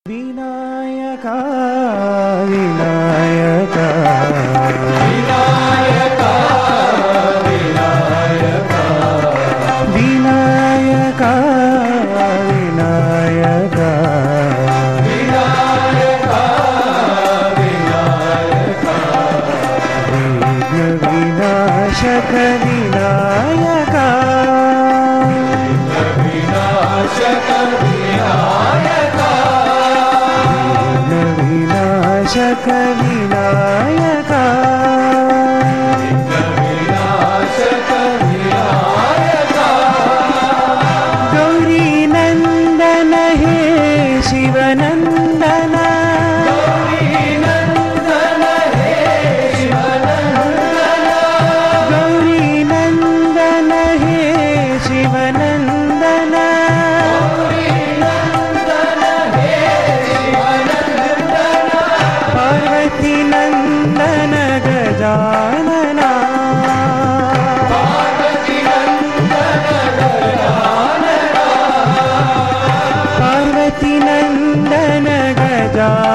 ವಿನಾಯಕ ವಿನಾಯಕ ವಿನಾಯಕ ವಿನಾಯಕ ವಿನಾಯಕ ವಿನಾಯಕ ವಿನಾಯಕ ವಿನಾಯಕ ವಿಘ್ನ ವಿನಾಶಕ ವಿನಾಯಕ ವಿನಾಶಕ ವಿನಾಯಕ ವಿನಾಶಕ ವಿನಾಯಕ ವಿನಾಶಕ ವಿನಾಯಕ ಗೌರಿ ನಂದನ ಹೇ ಶಿವನಂದನ ಗೌರಿ ನಂದನ ಹೇ ಶಿವನಂದನ ಗೌರಿ ನಂದನ ಹೇ ಶಿವನಂದನ ಪಾರ್ವತಿ ನಂದನ ಗಜಾನನ ಪಾರ್ವತಿ ನಂದನ ಗಜಾನನ ಪಾರ್ವತಿ ನಂದನ ಗಜಾನನ